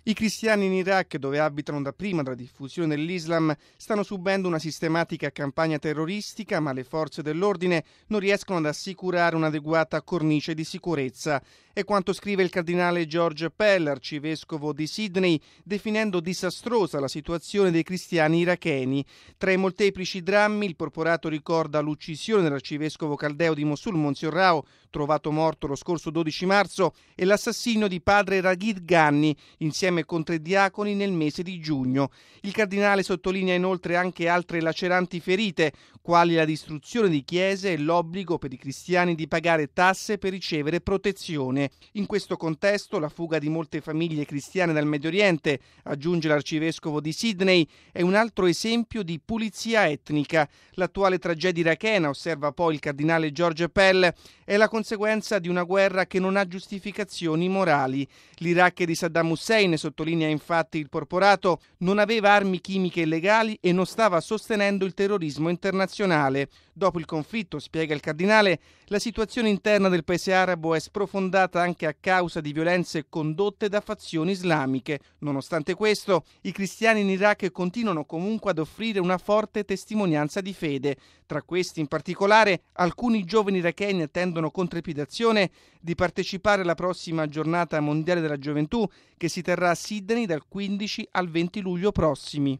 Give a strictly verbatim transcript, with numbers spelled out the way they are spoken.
I cristiani in Iraq, dove abitano da prima della diffusione dell'Islam, stanno subendo una sistematica campagna terroristica, ma le forze dell'ordine non riescono ad assicurare un'adeguata cornice di sicurezza. È quanto scrive il cardinale George Pell, arcivescovo di Sydney, definendo disastrosa la situazione dei cristiani iracheni. Tra i molteplici drammi, il porporato ricorda l'uccisione dell'arcivescovo caldeo di Mosul, Monsieur Rao, trovato morto lo scorso dodici marzo, e l'assassinio di padre Raghid Ghani, insieme con tre diaconi nel mese di giugno. Il cardinale sottolinea inoltre anche altre laceranti ferite, quali la distruzione di chiese e l'obbligo per i cristiani di pagare tasse per ricevere protezione. In questo contesto, la fuga di molte famiglie cristiane dal Medio Oriente, aggiunge l'arcivescovo di Sydney, è un altro esempio di pulizia etnica. L'attuale tragedia irachena, osserva poi il cardinale George Pell, è la conseguenza di una guerra che non ha giustificazioni morali. L'Iraq di Saddam Hussein, sottolinea infatti il porporato, non aveva armi chimiche illegali e non stava sostenendo il terrorismo internazionale. Dopo il conflitto, spiega il cardinale, la situazione interna del paese arabo è sprofondata anche a causa di violenze condotte da fazioni islamiche. Nonostante questo, i cristiani in Iraq continuano comunque ad offrire una forte testimonianza di fede. Tra questi, in particolare, alcuni giovani iracheni attendono con trepidazione di partecipare alla prossima giornata mondiale della gioventù, che si terrà a Sydney dal quindici al venti luglio prossimi.